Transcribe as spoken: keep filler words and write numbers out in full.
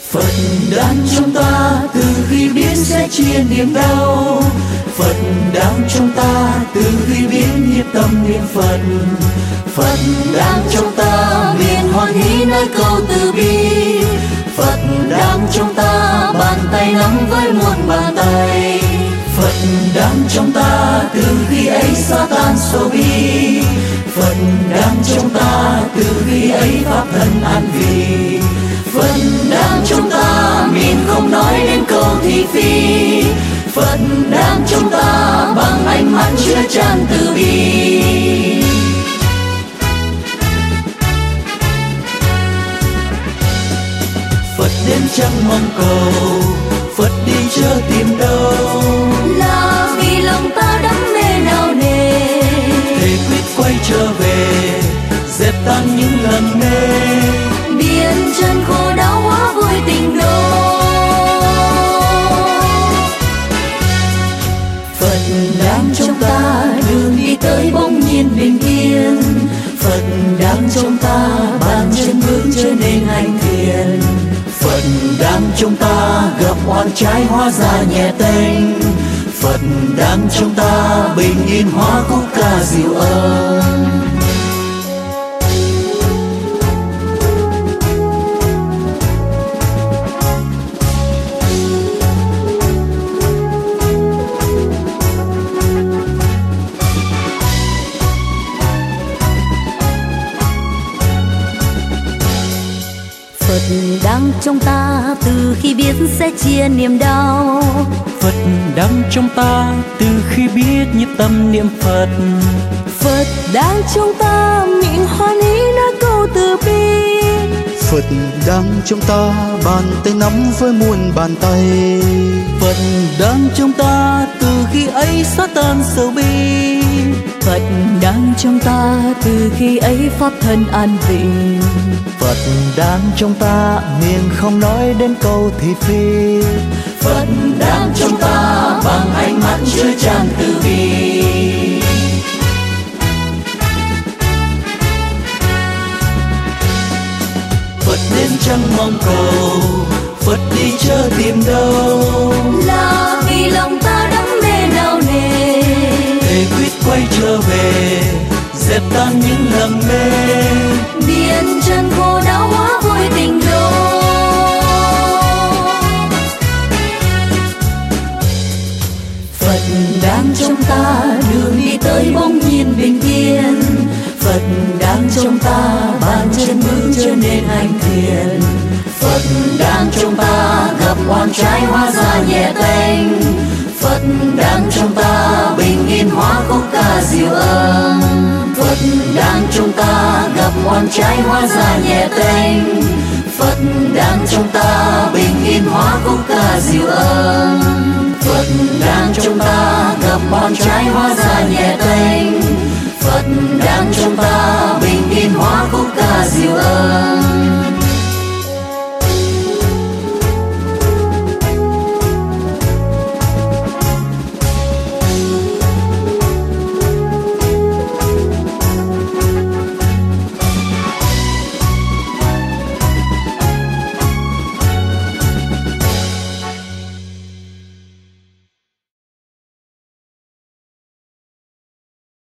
Phật đang trong ta từ khi biết sẽ chia niềm đau. Phật đang trong ta từ khi biết nhiếp tâm niệm Phật. Phật đang trong ta miền hoan hỷ nói câu từ bi. Phật đang trong ta bàn tay nắm với muôn bàn tay. Phật đang trong ta từ khi ấy sa tan xô bi. Phật đang trong ta từ khi ấy pháp thân an vị. Phật đang trong ta miền không nói đến câu thị phi. Phật đang trong ta bằng ánh mắt chứa chan từ bi. Phật đến chẳng mong cầu, Phật đi chớ tìm đâu. Là vì lòng ta đắm mê nào nề, thề quyết quay trở về, dẹp tan những lầm mê. biển chân khổ đau hóa vui tình đô. Phật đang trong ta đường đi tới bỗng nhiên bình yên. Phật đang trong ta bàn chân bước trở nên hành thiền. Phật đang trong ta gặp oan trái hóa ra nhẹ tênh. Phật đang trong ta bình yên hóa khúc ca dịu êm. Phật đang trong ta từ khi biết sẽ chia niềm đau. Phật đang trong ta từ khi biết nhiếp tâm niệm Phật. Phật đang trong ta miệng hoan hỷ nói câu từ bi. Phật đang trong ta bàn tay nắm với muôn bàn tay. Phật đang trong ta từ khi ấy xóa tan sầu bi. Phật đang trong ta từ khi ấy pháp thân an vị. Phật đang trong ta miệng không nói đến câu thị phi. Phật đang trong ta bằng ánh mắt chứa chan từ bi. Phật đến chẳng mong cầu, Phật đi chớ tìm đâu. Là vì lòng ta đắm mê nào nề, thề quyết quay trở về, dẹp tan những lầm mê. biển chân khổ đau hóa vui tình đô. Phật đang trong ta đường đi tới bỗng nhiên bình yên. Phật đang trong ta bàn chân bước trở nên hành thiền. Phật đang trong ta gặp oan trái hóa ra nhẹ tênh. Phật đang trong ta bình yên hóa khúc ca dịu êm. Phật đang trong ta gặp oan trái hóa ra nhẹ tênh. Phật đang trong ta bình yên hóa khúc ca dịu êm. Phật đang trong ta gặp oan trái hóa ra nhẹ tênh. Phật đang trong ta bình yên hóa khúc